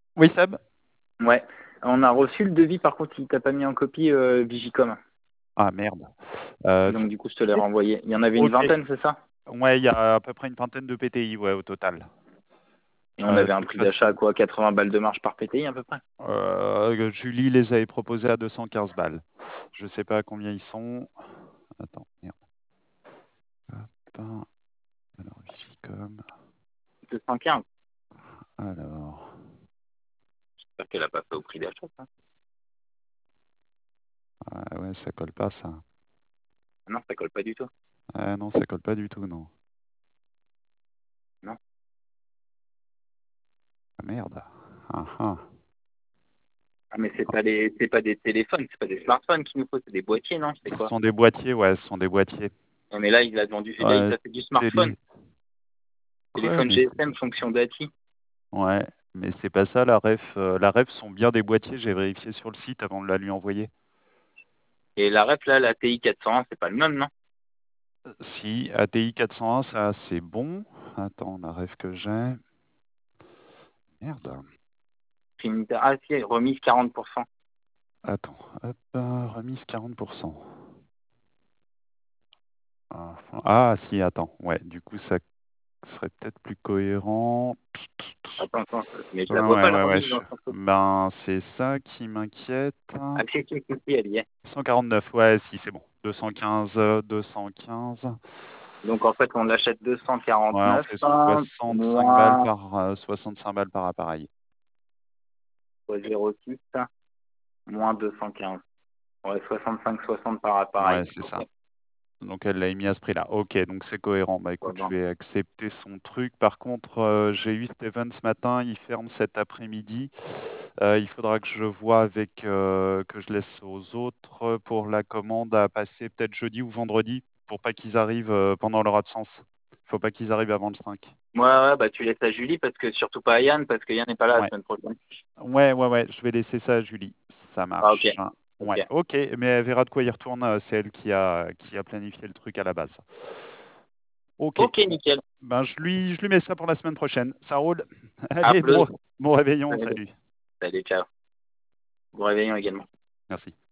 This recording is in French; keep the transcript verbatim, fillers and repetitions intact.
Oui, Seb? Ouais. On a reçu le devis, par contre, il t'a pas mis en copie euh, Vigicom. Ah merde. Euh, Donc, du coup, je te l'ai renvoyé. Il y en avait une ok. vingtaine, c'est ça? Ouais, il y a à peu près une vingtaine de P T I, ouais, au total. Et on Euh, de avait un toute prix d'achat à façon, quoi? quatre-vingts balles de marge par P T I, à peu près? euh, Julie les avait proposés à deux cent quinze balles. Je sais pas à combien ils sont. Attends, merde. Hop. Alors, Vigicom. deux cent quinze. Alors. J'espère qu'elle a pas fait au prix d'achat, ça. Ah ouais, ça colle pas, ça. Ah non, ça colle pas du tout. Ah non, ça colle pas du tout, non. Non. Ah merde. Ah, ah. Ah, mais c'est pas des, c'est pas des téléphones, c'est pas des smartphones qu'il nous faut, c'est des boîtiers, non? C'est Ce quoi? sont des boîtiers, ouais, ce sont des boîtiers. Non, mais là, il a vendu, là, il Ouais, t'a fait du télé. smartphone. Ouais, Téléphone mais c'est G S M, fonction dati. ouais, mais c'est pas ça la ref. Euh, la ref sont bien des boîtiers, j'ai vérifié sur le site avant de la lui envoyer. Et la ref, là, la T I quatre cent un, c'est pas le même, non? Si, A T I quatre cent un, ça c'est bon. Attends, la ref que j'ai. Merde. Trinitaire. Ah, si, remise quarante pour cent. Attends, hop, euh, remise quarante pour cent. Ah, ah, si, attends. Ouais, du coup, ça serait peut-être plus cohérent. Attends, attends, mais je Ouais, la vois ouais, pas, la ouais, ouais. remise je- dans son truc. Ben, c'est ça qui m'inquiète. Ah, si, si, si, si, elle y est. cent quarante-neuf, ouais, si, c'est bon. deux cent quinze, euh, deux cent quinze. Donc en fait, on l'achète Ouais, on deux cent quarante-neuf, fait hein, soixante-cinq balles moins par, euh, soixante-cinq balles par appareil. zéro virgule six, moins deux cent quinze. Ouais, soixante-cinq soixante par appareil. Ouais, c'est Ok, ça. Donc elle l'a émis à ce prix-là. Ok, donc c'est cohérent. Bah pas écoute, je bon. vais accepter son truc. Par contre, euh, j'ai eu Steven ce matin, il ferme cet après-midi. Euh, il faudra que je vois avec, euh, que je laisse aux autres pour la commande à passer peut-être jeudi ou vendredi pour pas qu'ils arrivent euh, pendant leur absence. Il faut pas qu'ils arrivent avant le cinq. Ouais, ouais, bah tu laisses à Julie, parce que surtout pas à Yann, parce que Yann n'est pas là la Ouais, semaine prochaine. ouais, ouais, ouais, je vais laisser ça à Julie. Ça Ah, ok, marche. ok. Ouais, ok, mais elle verra de quoi il retourne. euh, C'est elle qui a, qui a planifié le truc à la base. Ok, Ok, bon, nickel. ben je lui, je lui mets ça pour la semaine prochaine. Ça roule. À Allez, plus. bon, bon réveillon, Salut, salut. salut, ciao. Bon réveillon également. Merci.